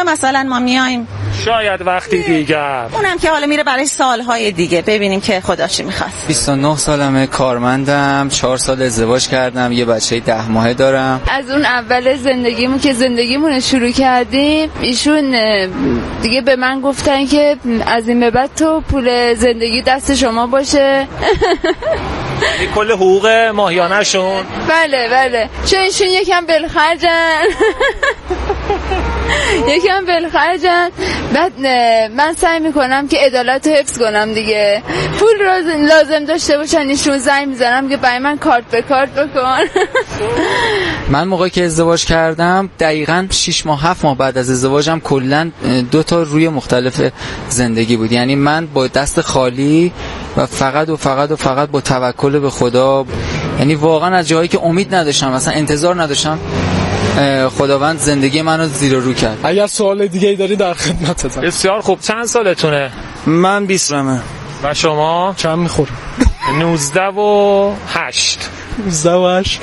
مثلا ما میایم شاید وقتی دیگر، اونم که حالا میره برای سالهای دیگه، ببینیم که خدا چی میخواد. 29 سالمه، کارمندم، 4 سال ازدواج کردم، یه بچه 10 ماهه دارم. از اون اول زندگیمون که زندگیمون شروع کردیم، ایشون دیگه به من گفتن که از این به بعد تو پول زندگی دست شما باشه. کل حقوق ماهیانه شون؟ بله چون ایشون یکم بلخرجن بعد من سعی میکنم که عدالت رو حفظ کنم دیگه. پول لازم داشته باشن ایشون زنگ میزنم که برای من کارت به کارت بکن. من موقعی که ازدواج کردم دقیقاً 6 ماه 7 ماه بعد از ازدواجم کلاً 2 تا روی مختلف زندگی بود. یعنی من با دست خالی و فقط با توکل به خدا، یعنی واقعا از جایی که امید نداشتم، اصلا انتظار نداشتم، خداوند زندگی منو زیر و رو کرد. اگر سوال دیگه ای داری در خدمتتم. بسیار خوب. چند سالتونه؟ من 20 سالمه. و شما؟ چند میخورم؟ 19 و 8. 19 و 8.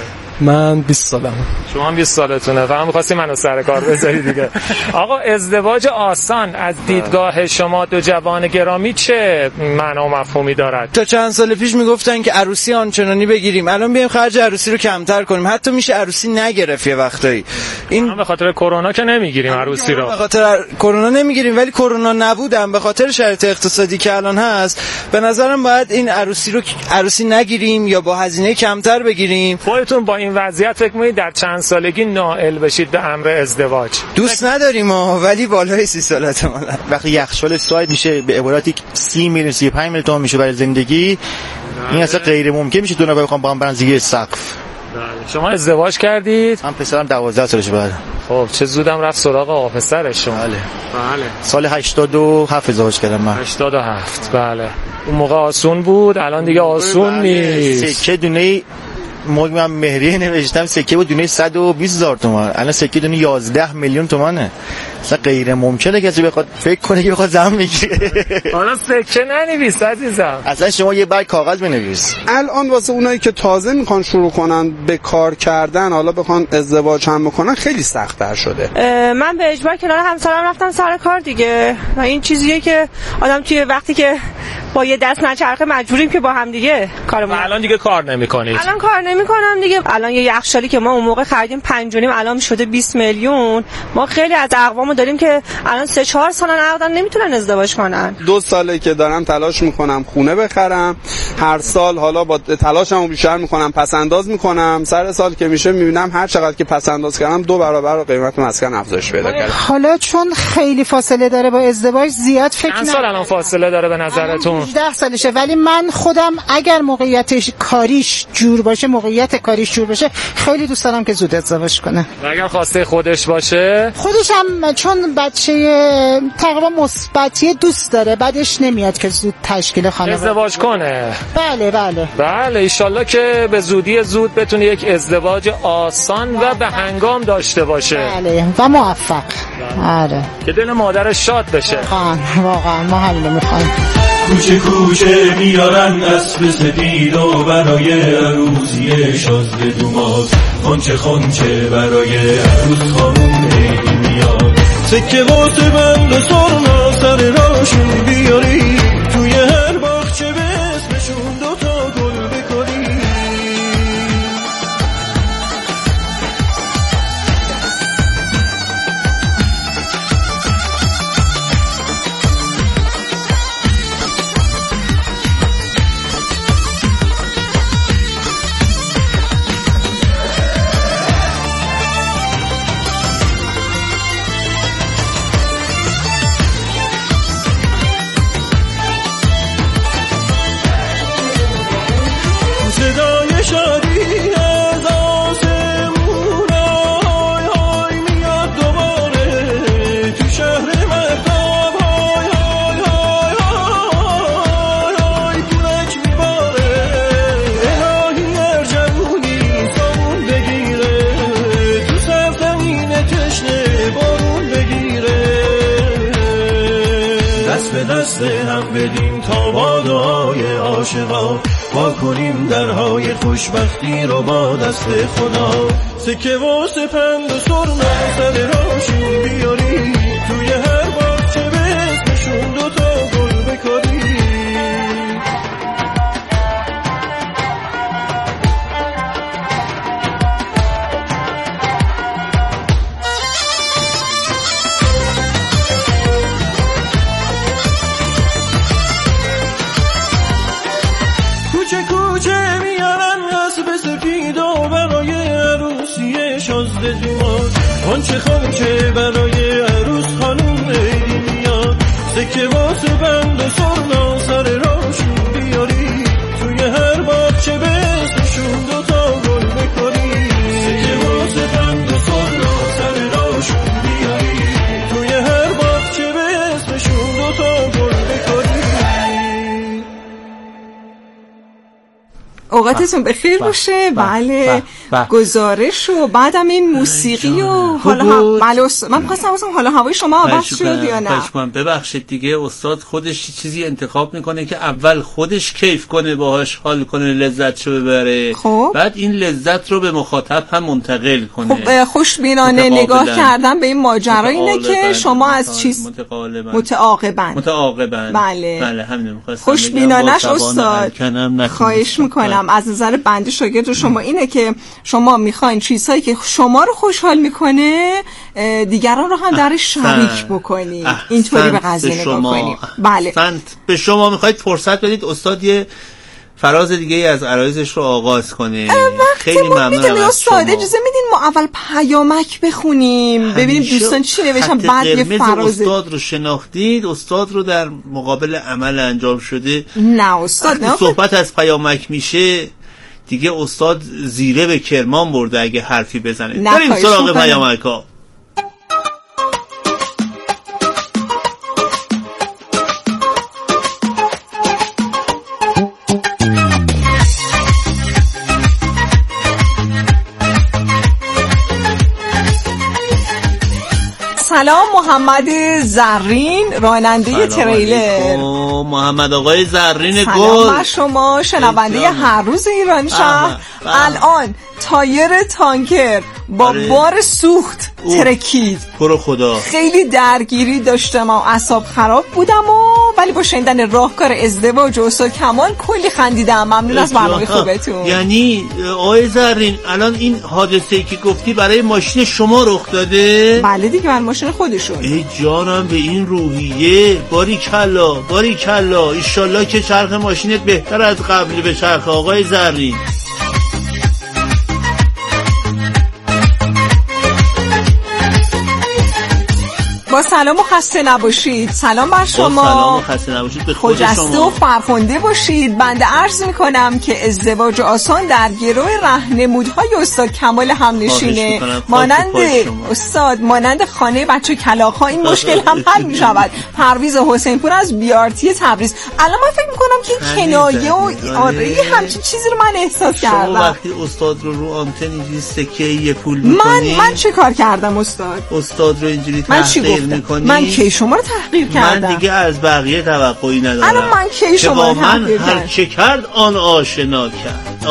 من 20 سالمه. شما هم 20 سالتونه. فهم می‌خواستی منو سر کار بذاری دیگه. آقا ازدواج آسان از دیدگاه شما دو جوان گرامی چه معنا و مفهومی دارد؟ تا چند سال پیش میگفتن که عروسی آنچنانی بگیریم، الان بیایم خرج عروسی رو کمتر کنیم. حتی میشه عروسی نگرفت یه وقتایی. این به خاطر کرونا که نمیگیریم عروسی رو. به خاطر کرونا نمیگیریم، ولی کرونا نبودم به خاطر شرایط اقتصادی که الان هست، به نظرم باید این عروسی نگیریم یا با هزینه کمتر بگیریم. خودتون با این وضعیت فکر می‌کنید در چند سالگی نائل بشید به امر ازدواج؟ دوست نداریم ولی بالای 30 سالته ما. وقتی یخچال ساید میشه به عبارتی 30 میلیون 35 میلیون تومان میشه برای زندگی، این اصلا غیر ممکن میشه دو نفر بخوام با هم برن زیر سقف. شما ازدواج کردید؟ من پسرم 12 سالشه. بعد خب چه زودم رفت سراغ آقا پسرش شما. بله سال 87 ازدواج کردم من. 87 بله. اون موقع آسون بود، الان دیگه آسون نیست. سکه دونه موقع من مهریه نوشتم سکه بود دونه 120,000 تومان، الان سکه دونه 11 میلیون تومانه. اصلا غیر ممکنه کسی بخواد فکر کنه که بخواد زن بگیره. حالا سکه ننویس عزیزم، اصلا شما یه برگ کاغذ بنویس. الان واسه اونایی که تازه میخوان شروع کنن به کار کردن، حالا بخوان ازدواج هم بکنن، خیلی سخت‌تر شده. من به اجبار کنار همسرم رفتم سر کار دیگه، و این چیزیه که آدم توی وقتی که با یه دست نچرخه مجبوریم که با هم دیگه کارمون. الان دیگه کار نمی‌کنید؟ الان کار نمی‌کنم دیگه. الان یه یخچالی که ما اون موقع خریدیم 5.5 الان شده 20 میلیون. ما خیلی از اقوامو داریم که الان 3-4 سالن عقدن نمیتونن ازدواج کنن. 2 ساله که دارم تلاش میکنم خونه بخرم، هر سال حالا با تلاشمو بیشتر میکنم، پس انداز میکنم، سر سال که میشه میبینم هر چقدر که پس انداز کردم 2 برابر قیمت مسکن افزایش پیدا کرده. حالا چون خیلی فاصله داره با ازدواج زیاد فکر چند سال الان فاصله داره به نظرتون؟ 18 سالشه، ولی من خودم اگر موقعیت کاریش جور باشه خیلی دوست دارم که زود ازدواج کنه. و اگر خواسته خودش باشه؟ خودش هم چون بچه تقریبا مثبتی دوست داره، بعدش نمیاد که زود تشکیل خانواده ازدواج کنه. بله ان شاءالله که به زودی زود بتونه یک ازدواج آسان و به هنگام داشته باشه. بله و موفق. آره که دل مادرش شاد بشه. واقعا ما همینو میخوایم. کوچه کوچه میارن اسب سپید و برای عروسی شازده دوماز، خونچه برای عروس خانوم عیدی میاد. سکه واسه بند و سرنا سر راشون بیاری، توی هر باغچه به اسمشون 2 تا گل بکنی. صدای شادی از آسمون های های میاد دوباره، تو شهر مهتاب های های های های های پولک میباره. الهی هر جوونی سامون بگیره، تو سرزمین تشنه بارون بگیره. دست به دست هم بدیم تا با دعای عاشقا، با کنیم درهای خوشبختی رو با دست خدا. سکه واسه پند و سرنا سر راشون بیاری، خانچه خانچه برای عروس خانوم عیدی میاد سکه واسه بند و سرنا سر راشون بیاری توی هر باغچه به اسمشون دوتا گل بکاری سکه واسه بند و سرنا سر راشون بیاری توی هر باغچه به اسمشون دوتا گل بکاری. اوقاتتون بخیر باشه. بله گزارش و بعدم این موسیقی و حالا من می‌خواستم حالا هوای شما عوض شد یا نه؟ ببخشید دیگه استاد خودش چیزی انتخاب میکنه که اول خودش کیف کنه باهاش حال کنه لذتشو ببره خب. بعد این لذت رو به مخاطب هم منتقل کنه. خب خوشبینانه نگاه کردن به این ماجرا اینه که شما از چیز متعاقباً بله همین می‌خواستم خوشبینانش استاد خواهش میکنم از نظر بنده شاگرد شما اینه که شما میخواین چیزهایی که شما رو خوشحال میکنه دیگران رو هم درش شریک بکنی اینطوری به قضیه نگاه کنی. بله به شما میخواید فرصت بدید استاد یه فراز دیگه از عرایزش رو آغاز کنه. خیلی ممنونم از شما. اجازه میدین ما اول پیامک بخونیم ببینیم دوستان چی نوشتن بعد یه فراز. استاد رو شناختید؟ استاد رو در مقابل عمل انجام شده؟ نه استاد نه. صحبت از پیامک میشه دیگه استاد زیره به کرمان برده اگه حرفی بزنه. بریم سراغ پیامک‌ها. سلام محمد زرین راننده تریلر. محمد آقای زرین گل. سلام شما شنونده هر روز ایران شهر. الان تایر تانکر با بار سوخت ترکید. برو خدا. خیلی درگیری داشتم و اعصاب خراب بودم ولی با شنیدن راهکار ازدواج استاد کمال کلی خندیدم. ممنون از برنامه خوبتون. یعنی آقای زرین الان این حادثه‌ای که گفتی برای ماشین شما رخ داده؟ بله دیگه من ماشین خودشون. ای جانم به این روحیه باریکلا ایشالله که چرخ ماشینت بهتر از قبل به چرخ آقای زرین. با سلام و خسته نباشید. سلام بر شما. سلام و خسته نباشید. به خود شما. خجسته و فرخنده باشید. بنده عرض میکنم که ازدواج آسان در گروه راهنمودهای استاد کمال همنشینه مانند خانه بچه کلاغ‌ها این مشکل هم حل میشود. پرویز حسینپور از بیارتی تبریز. الان من فکر میکنم که کنایه و آره همچین چیزی رو من احساس کردم. شما وقتی استاد رو آنتن اینجوری سکه یه پول میکنی؟ من چه کار کردم استاد رو اینجوری تحقیر میکنی؟ من کی شما رو تحقیر کردم؟ من دیگه از بقیه توقعی ندارم. الان من کی شما رو تحقیر کردم؟ هر چه کرد آن آشنا کرد.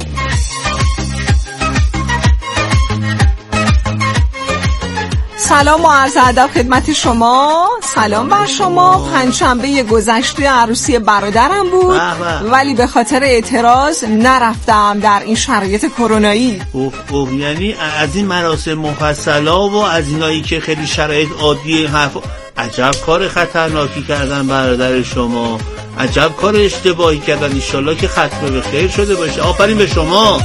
سلام و عرض ادب خدمت شما. سلام بر شما. پنجشنبه گذشته عروسی برادرم بود ولی به خاطر اعتراض نرفتم در این شرایط کرونایی. یعنی از این مراسم مفصلا و از اینایی که خیلی شرایط عادی حرف. عجب کار خطرناکی کردن برادر شما. عجب کار اشتباهی کردن. انشالله که ختم به خیر شده باشه. آفرین به شما.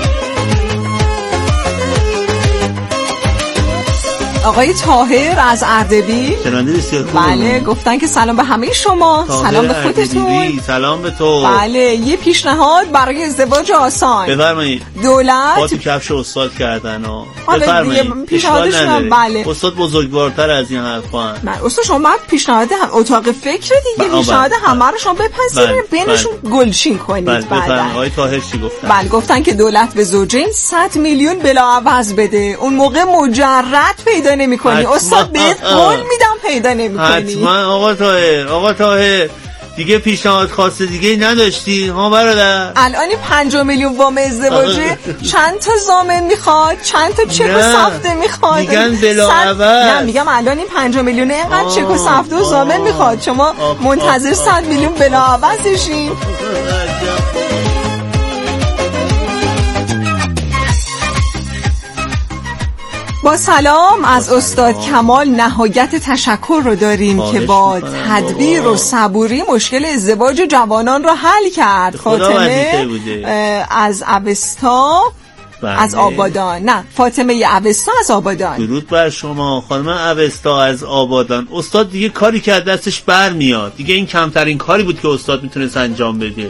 آقای طاهر از اردبیل. بله گفتن که سلام به همه شما. سلام به خودتون. سلام به تو. بله یه پیشنهاد برای ازدواج آسان. بفرمایید. دولت با تو کفش استاد کردن بفرمایید. پیشنهادشون بله. استاد بزرگوارتر از این حرفا. بله استاد شما بعد پیشنهاد اتاق فکر دیگه پیشنهاد همه رو شما بپذیرید بینشون گلچین کنید. بله آقای طاهر چی گفتن؟ بله گفتن که دولت به زوجین 100 میلیون بلاعوض بده. اون موقع مجرد پیدا نمی‌کنی. استاد بهت قول میدم پیدا نمی‌کنی. حتما آقا طاهر دیگه پیشنهاد خاصه دیگه نداشتی ها برادر؟ الان 5 میلیون وام ازدواجه چند تا ضامن میخواد؟ چند تا چک و سفته میخواد؟ میگن بلاعوض. نه میگم الان این 5 میلیون اینقدر چک و سفته و ضامن میخواد. شما منتظر 100 میلیون بلاعوض بشین. با سلام از استاد کمال نهایت تشکر رو داریم که با تدبیر و صبوری مشکل ازدواج جوانان رو حل کرد. فاطمه از اوستا از آبادان. نه، فاطمه اوستا از آبادان. درود بر شما خانم اوستا از آبادان. استاد دیگه کاری که از دستش برمیاد، دیگه این کمترین کاری بود که استاد میتونست انجام بده.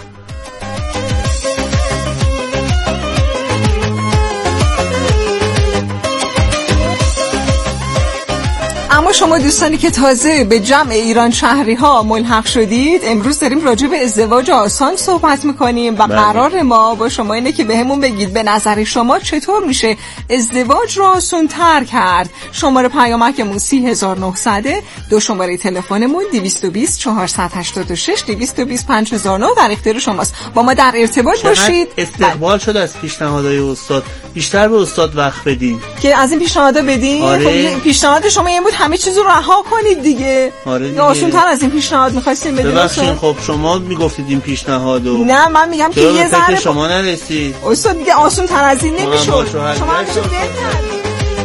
اما شما دوستانی که تازه به جمع ایران شهری ها ملحق شدید، امروز داریم راجع به ازدواج آسان صحبت میکنیم و قرار ما با شما اینه که بهمون بگید به نظر شما چطور میشه ازدواج رو آسان تر کرد. شماره پیامکمون 30900، دو شماره تلفنمون 220 486 220 5009 در اختیار شماست. با ما در ارتباط باشید. استقبال شد از پیشنهادهای استاد، بیشتر به استاد وقت بدین که از این پیشنهادا بدین. آره. پیشنهاد شما این بود همه چیزو رها کنید دیگه. آره دیگه. آسان‌تر از این پیشنهاد می‌خواستیم بدیم. ببخشید خب شما میگفتید این پیشنهادو. نه من میگم که یه ذره شما نرسید. استاد دیگه آسان‌تر از این نمیشه. شما همیشه بهتر.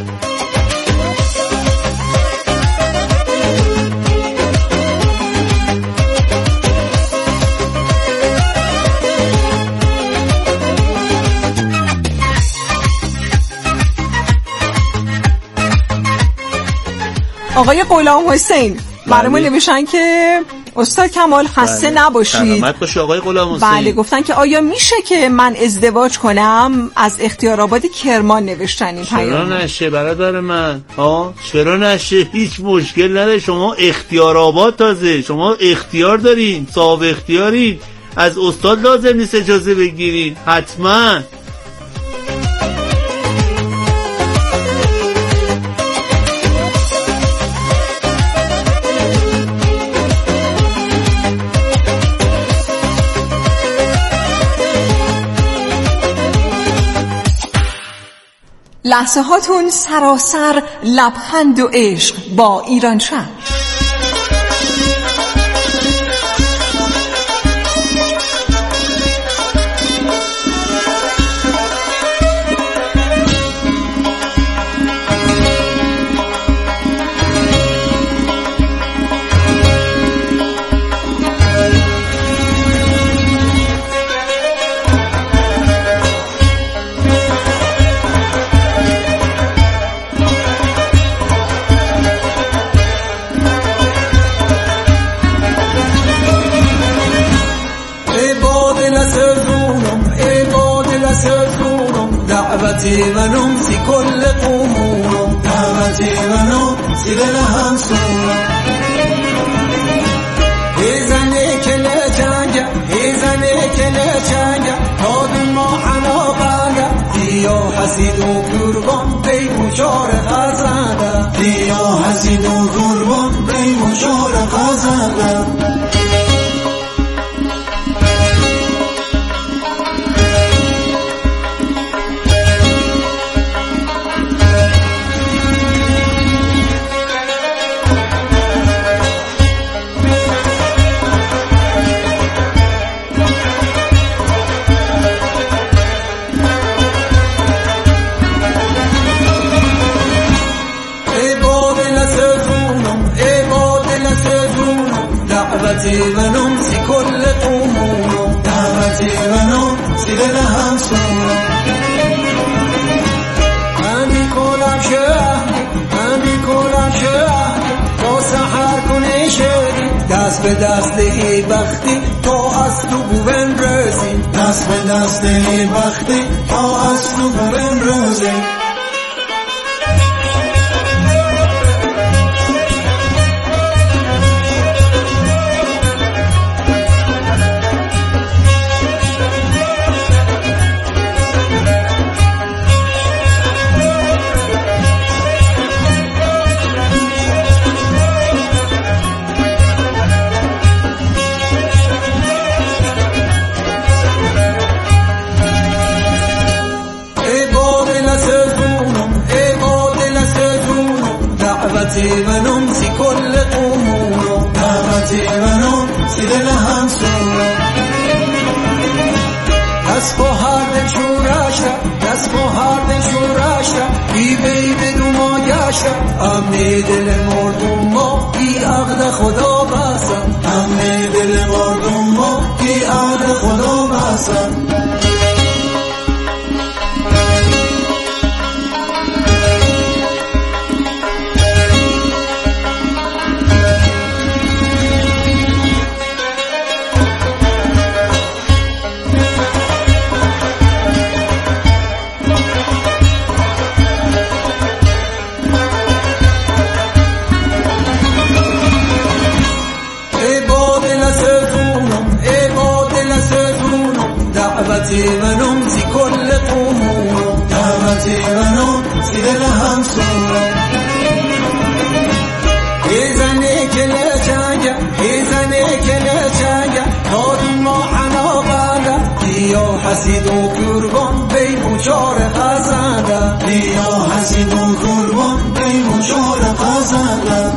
آقای غلام حسین برامون نوشتن که استاد کمال خسته نباشید. سلامت باشی آقای غلام حسین. بله گفتن که آیا میشه که من ازدواج کنم؟ از اختیار آباد کرمان نوشتن این پیام. چرا نشه برادر من؟ چرا نشه؟ هیچ مشکل نداره. شما اختیار آباد تازه شما اختیار دارین، صاحب اختیارین. از استاد لازم نیست اجازه بگیرین. حتما لحظه هاتون سراسر لبخند و عشق با ایران شهر. دعوتي ونمسي كل قمور دعوتي ونمسي لهم سور هزني كلا جانجا هزني كلا جانجا هاد ما حنابانجا ديو حسيد و قربان بي مشار غزالا ديو حسيد و قربان بي مشار غزالا دعوتي ونمسي كل قمور دعوتي ونمسي لهم سور أمي كلام شهر تو سحر کنی شدی دست به دست ای بختی تو از تو بوون روزی دست به دست ای بختی تو از تو بوون روزی دعوتي ونمسي كل قمور دعوتي ونمسي لهم سور دست با هر شوراشتا بی بدون ما گشتا امنی دل مردم ما بی عقد خدا بستم امنی دل مردم ما بی عقد خدا بستم دعوتي ونمسي كل قمور دعوتي ونمسي لهم سور إذني كلا شاجع إذني كلا شاجع نادم ما حنا بادا ليا حسيد و قربان بي مشار خزاده ليا حسيد و قربان بي مشار خزاده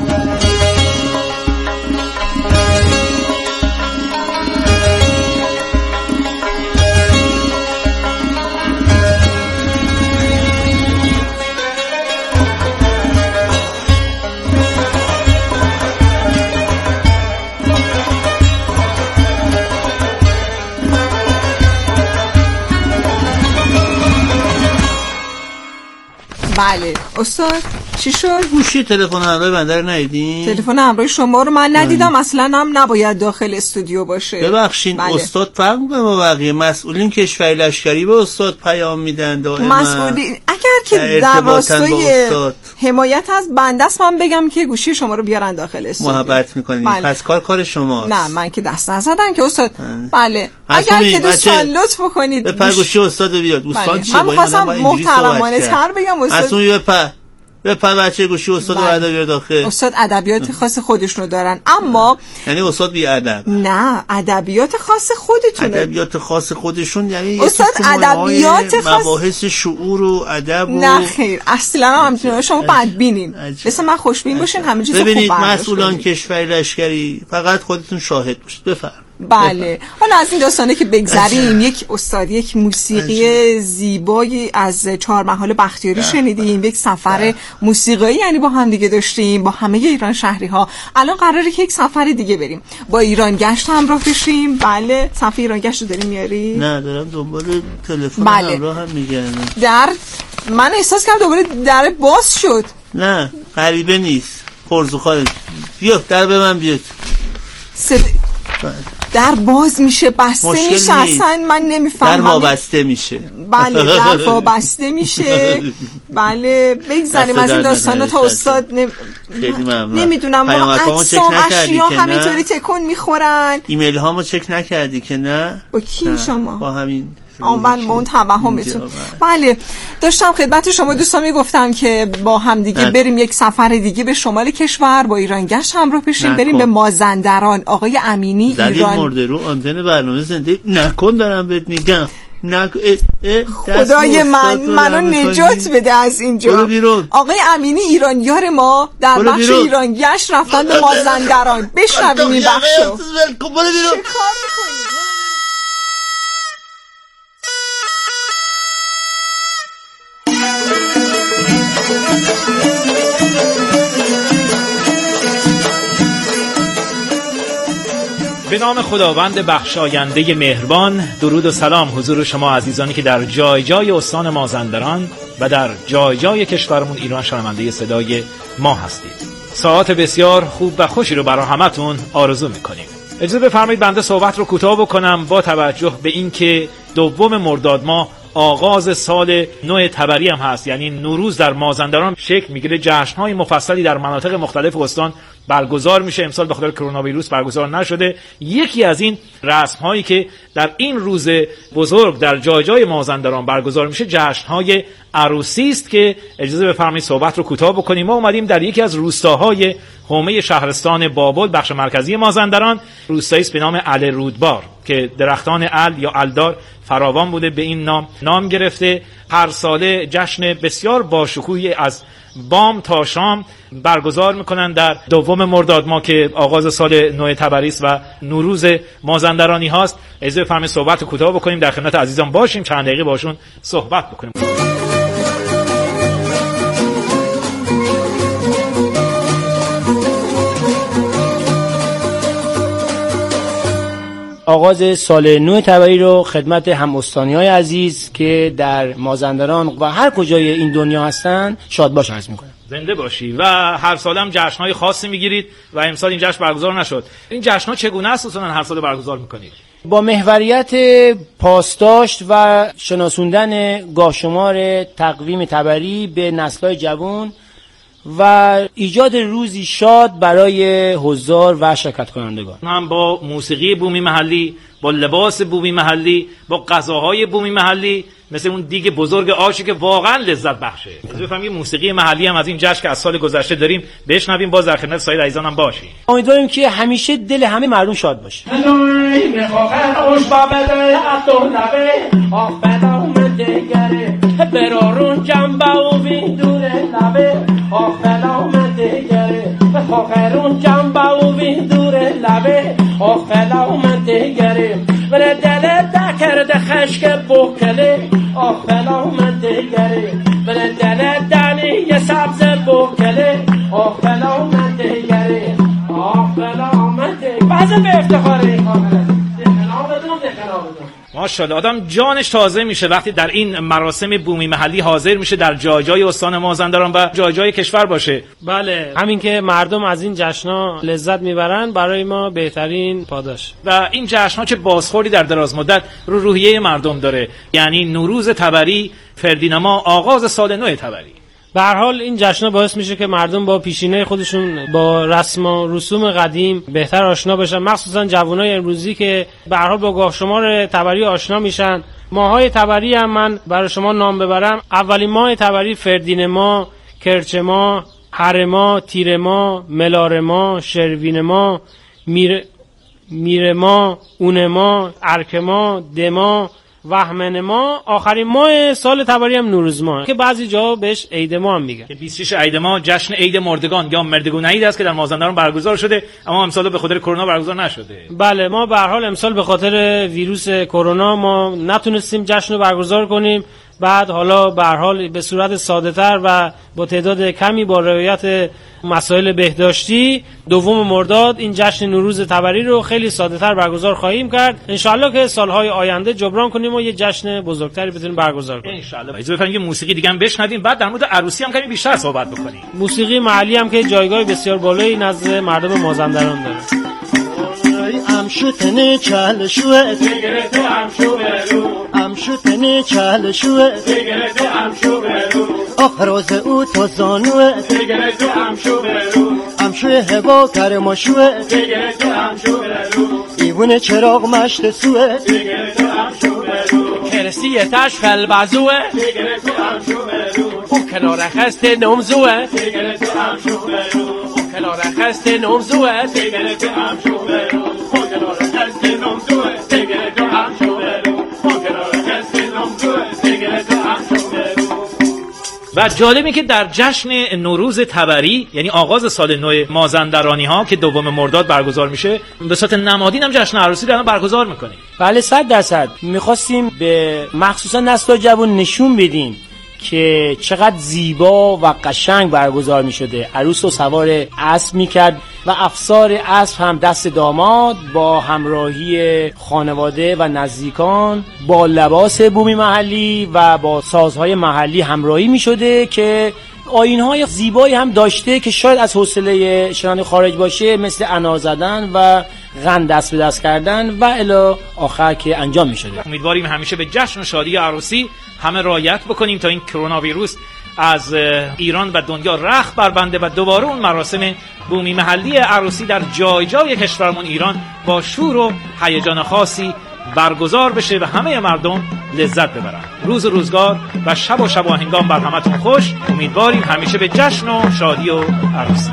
بله استاد چی شد؟ گوشی تلفن همراه بنده رو ندیدین؟ تلفن همراه شما رو من ندیدم، اصلا هم نباید داخل استودیو باشه. ببخشید استاد فرق به ما بقیه مسئولین کشور لشکری به استاد پیام میدن دائما. مسئولین اگر که در راستای حمایت از بنده است من بگم که گوشی شما رو بیارن داخل استودیو. محبت میکنید پس کار شماست. نه من که دست نزدم که استاد. بله اگر که دوستان لطف کنید بپر گوشی استاد رو بیار. دوستان چی من می‌خواستم محترمانه تر بگم استاد. بپر بچه گوشی استاد رو بیار داخل. استاد ادبیات خاص خودشونو دارن اما یعنی استاد بی ادب. نه ادبیات خاص خودتونه. ادبیات خاص خودشون یعنی استاد ادبیات خاص مباحث شعور و ادب و نه خیر اصلا همینطوره. شما بدبینین مثل من خوشبین باشین همه چیز خوب ببینید مسئولان کشور لشکری فقط خودتون شاهد باشید. بفرمایید. بله حالا از این داستانه که بگذریم یک استاد یک موسیقی زیبایی از 4 محال بختیاری شنیدیم، یک سفر موسیقایی یعنی با هم دیگه داشتیم با همه ایران شهری ها. الان قراره که یک سفر دیگه بریم با ایران گشت همراه بشیم. بله صفحه ایران گشت رو داریم میاری؟ نه دارم دنبال تلفن همراه هم میگردم. من احساس کردم دوباره در باز شد. نه غریبه نیست پرزوخواه. بیا در به من بیاد. در باز میشه بسته میشه اصلا من نمیفهمم. در وابسته میشه. بله در وابسته میشه. بله بگذاریم از این داستانا تا استاد نمیدونم ما اجسام اشیا همینطوری تکون میخورن. ایمیل هامو چک نکردی که نه؟ با کی شما؟ با همین من با اون توهمتون. بله داشتم خدمت شما دوستان میگفتم که با هم دیگه بریم یک سفر دیگه به شمال کشور با ایران گشت همراه بشیم. بریم به مازندران. آقای امینی ایران مرده رو آنتن برنامه زنده نکن دارم بهت میگم. خدای منو نجات بده از اینجا. آقای امینی ایرانیار ما در بخش ایران گشت رفتن به مازندران. بشنویم این بخشو. به نام خداوند بخشاینده مهربان. درود و سلام حضور شما عزیزانی که در جای جای استان مازندران و در جای جای کشورمون ایران شنونده صدای ما هستید. ساعات بسیار خوب و خوشی رو برای همتون آرزو میکنیم. اجازه بفرمایید بنده صحبت رو کوتاه بکنم با توجه به اینکه 2 مرداد ماه آغاز سال نو تبری هم هست، یعنی نوروز در مازندران شکل میگیره. جشن‌های مفصلی در مناطق مختلف استان برگزار میشه. امسال به خاطر کرونا ویروس برگزار نشده. یکی از این رسم‌هایی که در این روز بزرگ در جای جای مازندران برگزار میشه جشن‌های عروسی است که اجازه بفرمایید صحبت رو کوتاه بکنیم. ما اومدیم در یکی از روستاهای حومه شهرستان بابل بخش مرکزی مازندران، روستایی است به نام الرودبار که درختان ال یا الدار فراوان بوده، به این نام گرفته. هر ساله جشن بسیار باشکوهی از بام تا شام برگزار میکنن در 2 مرداد ماه که آغاز سال نو تبری است و نوروز مازندرانی هاست. اجازه بفرمایید صحبت کوتاه بکنیم، در خدمت عزیزان باشیم، چند دقیقه باشون صحبت بکنیم. آغاز سال نو تبری رو خدمت هم استانی‌های عزیز که در مازندران و هر کجای این دنیا هستن شادباش عرض می‌کنم. زنده باشی. و هر سال هم جشن‌های خاصی می‌گیرید و امسال این جشن برگزار نشد. این جشن‌ها چگونه است اصلا هر سال برگزار می‌کنید؟ با محوریت پاسداشت و شناسوندن گاهشمار تقویم تبری به نسل‌های جوان و ایجاد روزی شاد برای حضار و شرکت کنندگان. هم با موسیقی بومی محلی، با لباس بومی محلی، با غذاهای بومی محلی، مثل اون دیگ بزرگ آشی که واقعا لذت بخشه. بفهمیم یه موسیقی محلی هم از این جشن که از سال گذشته داریم بشنویم، باز در خدمت سایر عزیزان هم باشیم. امیدواریم که همیشه دل همه مردم شاد باشه. برارون جنبه و بین دور لبه آخلا اومده گره آخرون جنبه و بین دور لبه آخلا اومده گره بره دل دکرده خشک بکله آخلا اومده گره بره دل دنی سبز بکله آخلا اومده گره آخلا اومده بعضا به افتخاره این کامله ماشاءالله آدم جانش تازه میشه وقتی در این مراسم بومی محلی حاضر میشه، در جای جای استان مازندران و جای جای کشور باشه. بله، همین که مردم از این جشن‌ها لذت میبرن برای ما بهترین پاداش. و این جشن‌ها چه بازخوردی در دراز مدت رو روحیه مردم داره، یعنی نوروز تبری، فردینما، آغاز سال نو تبری. به هر حال این جشن‌ها باعث میشه که مردم با پیشینه خودشون با رسم و رسوم قدیم بهتر آشنا بشن، مخصوصا جوانای امروزی که به هر حال با گاه شمار تبری آشنا میشن. ماهای تبری هم من برای شما نام ببرم: اولین ماه تبری فردینما، کرچما، هرما، تیرما، ملارما، شروینما، میرما، اونما، ارکما، دما، وهمنما. آخرین ماه سال تبری هم نوروز ماه که بعضی جا بهش عید ما هم میگن. که 26 عید ما جشن عید مردگان یا مردگون عید است که در مازندران برگزار شده، اما امسال به خاطر کرونا برگزار نشده. بله، ما به هر حال امسال به خاطر ویروس کرونا ما نتونستیم جشن رو برگزار کنیم. بعد حالا به هر حال به صورت ساده‌تر و با تعداد کمی با رعایت مسائل بهداشتی دوم مرداد این جشن نوروز تبری رو خیلی ساده‌تر برگزار خواهیم کرد. انشالله که سالهای آینده جبران کنیم و یه جشن بزرگتری بتونیم برگزار کنیم انشالله. اجازه بدید موسیقی دیگه هم بشنویم، بعد در مورد عروسی هم کمی بیشتر صحبت بکنیم. موسیقی محلی هم که جایگاه بسیار بالایی نزد مردم مازندران داره. امشو تنه چهل شوه دیگره تو امشو برو امشو تنه چهل شوه دیگره تو امشو برو آخراز او تا زانوه دیگره تو امشو برو امشو هوا کرما شوه دیگره تو امشو برو ایوون چراغ مشت سوه دیگره تو امشو برو کرسی تش خلبزوه دیگره تو امشو برو او کنار خست نمزوه دیگره تو امشو برو او کنار خست نمزوه دیگره تو امشو برو و جالبه که در جشن نوروز تبری، یعنی آغاز سال نو مازندرانی ها که دوم مرداد برگزار میشه، به صورت نمادین هم جشن عروسی رو برگزار میکنیم. بله 100%. میخواستیم به مخصوصا نسل جوان نشون بدیم که چقدر زیبا و قشنگ برگزار می شده. عروس رو سوار اسب می کرد و افسار اسب هم دست داماد با همراهی خانواده و نزدیکان با لباس بومی محلی و با سازهای محلی همراهی می شده که آیین‌های زیبایی هم داشته که شاید از حوصله شنونده خارج باشه، مثل انار زدن و غن دست به دست کردن و الی آخر که انجام می شده. امیدواریم همیشه به جشن و شادی عروسی همه رعایت بکنیم تا این کرونا ویروس از ایران و دنیا رخت بربنده و دوباره اون مراسم بومی محلی عروسی در جای جای کشورمون ایران با شور و هیجان خاصی برگزار بشه و همه مردم لذت ببرن. روز و روزگار و شب و شباهنگام بر همتون خوش. امیدواریم همیشه به جشن و شادی و عروسی.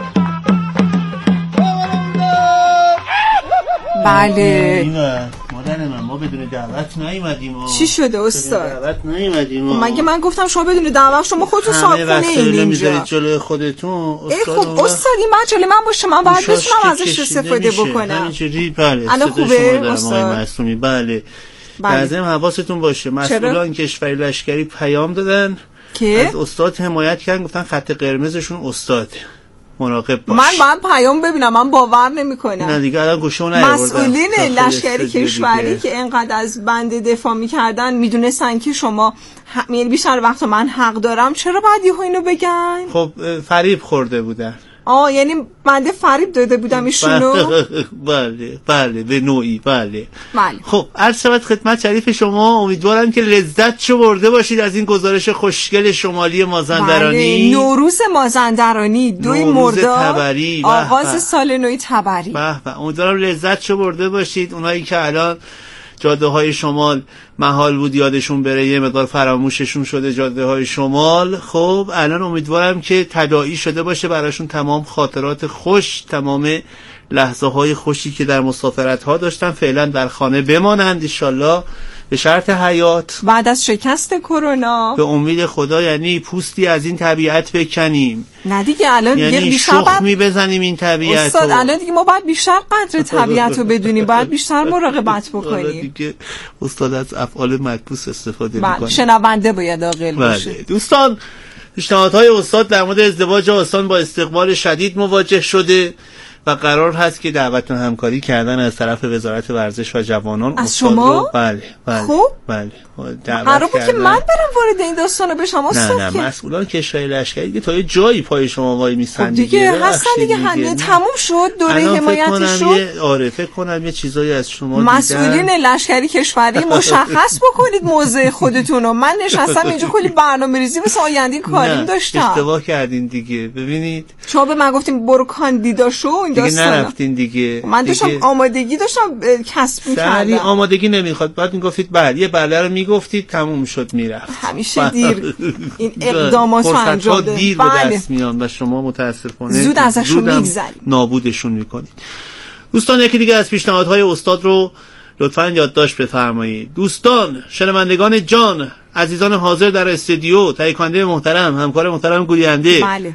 بله ما بدون دعوت نیومدیم. چی شده استاد؟ دعوت نیومدیم. مگه من گفتم شما بدون دعوت شما خودتون صاحب خونه این اینجا جلوی خودتون. خب استاد این مجله من باشه، من باید بتونم ازش استفاده بکنم. همینجوری بله. الان خوبه استاد؟ معصومی بله. لازم حواستون باشه مسئولان کشوری لشکری پیام دادن که از استاد حمایت کردن، گفتن خط قرمزشون استاده، مراقب باش. من پیام ببینم، من باور نمیکنم. نه دیگه الان گوشو نیاوردن. مسئولین لشکری کشوری که اینقدر از بنده دفاع میکردن میدونستن که شما یعنی بیشتر وقت من حق دارم، چرا باید یهو اینو بگن؟ خب فریب خورده بودن. یعنی بنده فریب داده بودم ایشونو؟ بله به نوعی بله. خب عرض شود خدمت شریف شما، امیدوارم که لذت برده باشید از این گزارش خوشگل شمالی مازندرانی. بله. نوروز مازندرانی 2 مرداد آغاز سال نوی تبری. امیدوارم لذت برده باشید. اونایی که الان جاده های شمال محال بود یادشون بره، یه مقدار فراموششون شده جاده های شمال، خب الان امیدوارم که تداعی شده باشه براشون تمام خاطرات خوش، تمام لحظه های خوشی که در مسافرت ها داشتن فعلا در خانه بمانند انشالله به شرط حیات بعد از شکست کرونا. به امید خدا یعنی پوستی از این طبیعت بکنیم. نه دیگه الان یعنی شخمی بزنیم این طبیعت استاد الان دیگه ما باید بیشتر قدر طبیعت رو بدونیم، باید بیشتر مراقبت بکنیم. دیگه استاد از افعال معکوس استفاده میکنه. شنونده باید عاقل باشه. دوستان پیشنهادهای استاد در مورد ازدواج آسان با استقبال شدید مواجه شده و قرار هست که دعوت و همکاری کردن از طرف وزارت ورزش و جوانان. از شما؟ بله خوب؟ بله قرار بود که من برم وارد این داستانو بشم استاد. نه مسئولان کشوری لشکری دیگه تا یه جایی پای شما وای میسن. خب دیگه هستن دیگه تموم شد دوره حمایتی شد. فکر کنم یه چیزایی از شما مسئولین لشکری کشوری مشخص بکنید موضع خودتونو. من نشستم اینجا کلی برنامه‌ریزی واسه آینده کاریم داشتم. اشتباه کردین دیگه. ببینید شما به من گفتیم برو کاندیدا شو این داستانا. دیگه نرفتین دیگه. من داشتم آمادگی داشتم کسب می‌کردم. آمادگی نمیخواد. بعد میگفتید بله یه بله رو میگفتید تموم شد میرفت. همیشه دیر این اقدامات رو انجام دادن. دیر به دست میان و شما متاسفانه زود ازشون میگذرید، نابودشون میکنید. دوستان یکی دیگه از پیشنهادهای استاد رو لطفاً یادداشت بفرمایید. دوستان شنوندگان جان، عزیزان حاضر در استودیو، تهیه کننده محترم، همکار محترم گوینده، بله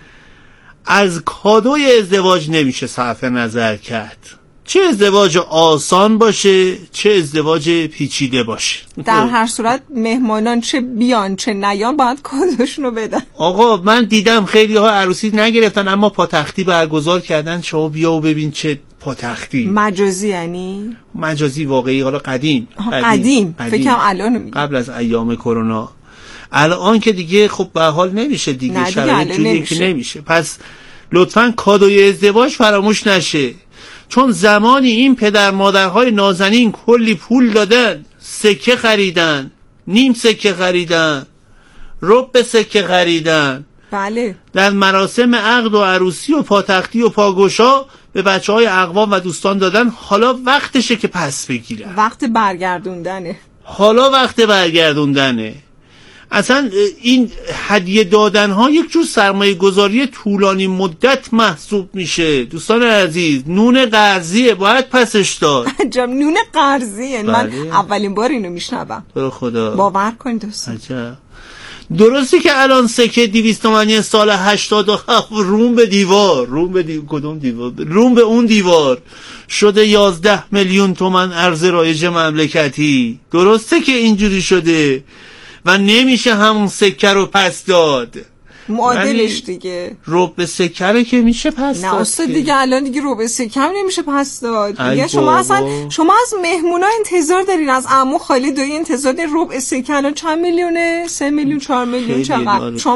از کادوی ازدواج نمیشه صرف نظر کرد. چه ازدواج آسان باشه چه ازدواج پیچیده باشه، در هر صورت مهمانان چه بیان چه نیان باید کادوشونو بدن. آقا من دیدم خیلی ها عروسی نگرفتن اما پاتختی برگزار کردن. شما بیا و ببین چه پاتختی. مجازی یعنی؟ مجازی واقعی. حالا قدیم. فکرم الان میگم قبل از ایام کرونا. الان که دیگه خب به حال نمیشه دیگه، شرایط جوریه که نمیشه. پس لطفاً کادوی ازدواج فراموش نشه، چون زمانی این پدر مادرهای نازنین کلی پول دادن، سکه خریدن، نیم سکه خریدن، ربع سکه خریدن، بله، در مراسم عقد و عروسی و پاتختی و پاگوشا به بچهای اقوام و دوستان دادن. حالا وقتشه که پس بگیرن. وقت برگردوندنه. حالا وقت برگردوندنه. اصلا این هدیه دادن ها یک جور سرمایه گذاری طولانی مدت محسوب میشه. دوستان عزیز نون قرضیه، باید پسش داد. عجب نون قرضیه. من اولین بار اینو میشنوم. تو خدا باور کن دوستان. عجب. درستی که الان سکه 200 تومانی سال 87 روم به دیوار، کدوم دیوار؟ روم به اون دیوار شده 11 میلیون تومان ارز رایج مملکتی. درسته که اینجوری شده و نمیشه همون سکه رو پس داد. معادلش دیگه ربع سکه رو که میشه پس داد. نه استاد دیگه الان دیگه ربع سکه هم نمیشه پس داد. دیگه شما از مهمونا انتظار دارین، از عمو خالی دوی انتظار دارین. ربع سکه الان چند میلیونه؟ 3 میلیون 4 میلیون چقدر؟